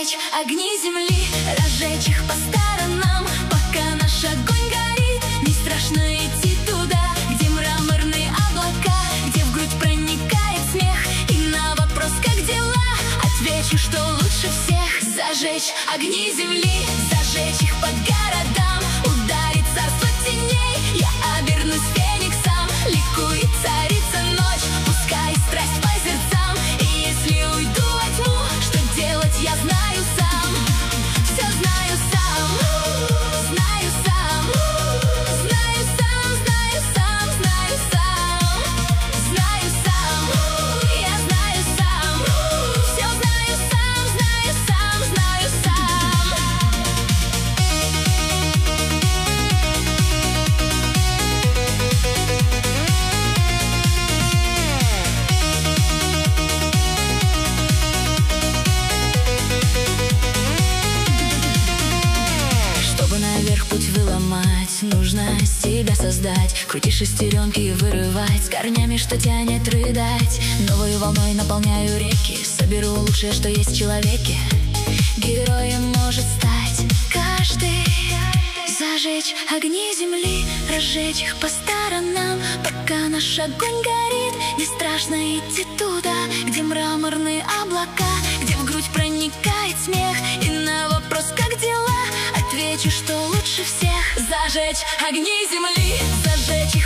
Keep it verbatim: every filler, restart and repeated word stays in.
Зажечь огни земли, разжечь их по сторонам, пока наш огонь горит. Не страшно идти туда, где мраморные облака, где в грудь проникает смех. И на вопрос «как дела?» отвечу, что лучше всех. Зажечь огни земли, зажечь их по городам, ударит царство теней. Я обернусь фениксом, ликует царица ночь. Пускай страсть по сердцам, и если уйду во тьму, что делать я знаю сам. Все знаю сам, знаю сам, знаю сам, знаю сам, знаю сам, знаю сам, я знаю сам. Все знаю сам, знаю сам, знаю сам. Чтобы наверх путь выломать, нужно себя создать. Крути шестеренки и вырывать, с корнями, что тянет рыдать. Новой волной наполняю реки, соберу лучшее, что есть в человеке. Героем может стать каждый. Зажечь огни земли, разжечь их по сторонам, пока наш огонь горит. Не страшно идти туда, где мраморные облака, где в грудь проникает смех. И на вопрос «как дела?» отвечу, что лучше всех. Зажечь огни земли, зажечь их